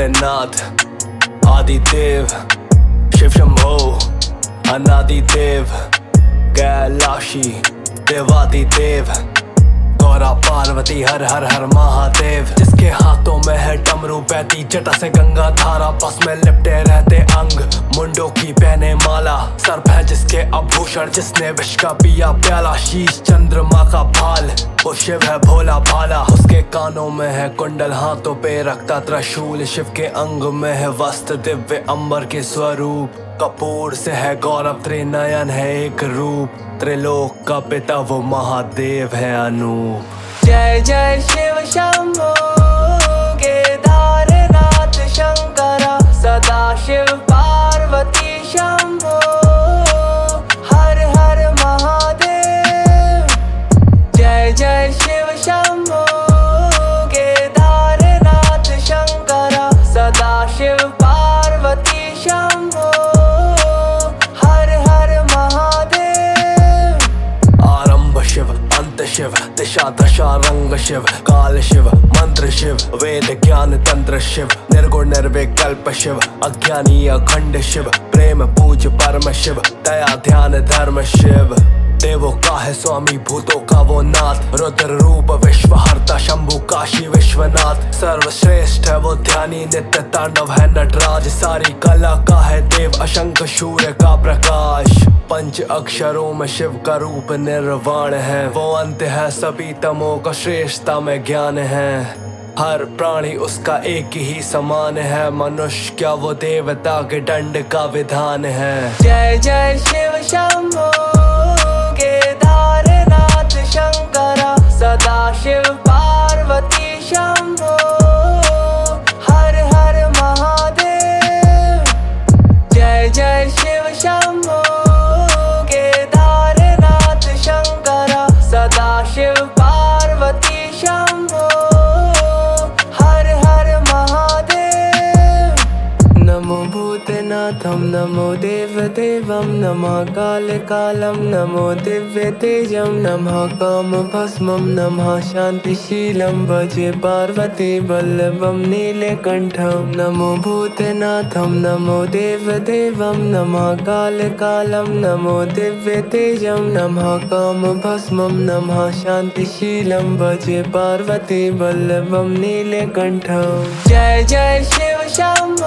भोलेनाथ आदिदेव शिव शंभो अनादिदेव कैलाशी देवादिदेव गौरा पार्वती हर हर हर महादेव। जिसके हाथों में है डमरू बहती जटा से गंगा धारा, बस में लिपटे रहते अंग मुंडों की पहने माला। सर्प है जिसके आभूषण जिसने विष का पिया प्याला, शीश चंद्रमा का भाल वो शिव है भोला भाला। उसके कानों में है कुंडल हाथों पे रखता त्रिशूल, शिव के अंग में है वस्त्र दिव्य अंबर के स्वरूप। कपूर से है गौरव त्रिनयन है एक रूप, त्रिलोक का पिता वो महादेव है अनूप। जय जय शिव शंभो केदारनाथ शंकरा, सदा शिव पार्वती शंभो हर हर महादेव। जय जय शिव शंभो केदारनाथ शंकरा, सदा शिव पार्वती शंभो हर हर महादेव। आरंभ शिव अंत शिव दिशा दशा रंग शिव, काल शिव मंत्र शिव वेद ज्ञान तंत्र शिव, निर्गुण निर्विकल्प शिव अज्ञानी अखंड शिव, प्रेम पूज परम शिव दया ध्यान धर्म शिव। देवों का है स्वामी भूतों का वो नाथ, रुद्र रूप विश्व हरता शंभु काशी विश्वनाथ। सर्वश्रेष्ठ है वो ध्यानी नित्य तांडव है नटराज, सारी कला का है देव अशंख शूर्य का प्रकाश। पंच अक्षरों में शिव का रूप निर्वाण है, वो अंत है सभी तमों का श्रेष्ठता में ज्ञान है। हर प्राणी उसका एक ही समान है, मनुष्य क्या वो देवता के दंड का विधान है। जय जय शिव शंभो केदारनाथ शंकरा, सदा शिव पार्वती शंभो हर हर महादेव। जय जय शिव शंभो केदारनाथ शंकरा, सदा शिव पार्वती शंभो हर हर महादेव। नमो भूतनाथं नमो देवदेवं नमः कालकालं नमो दिव्यतेजं नमः कामभस्मं नमः शान्तिशीलं भजे पार्वती वल्लभं नीलकण्ठं। नमो भूतनाथं नमो देवदेवं नमः कालकालं नमो दिव्यतेजं नमः कामभस्मं नमः शान्तिशीलं भजे पार्वती वल्लभं नीलकण्ठं। जय जय शिव शंभो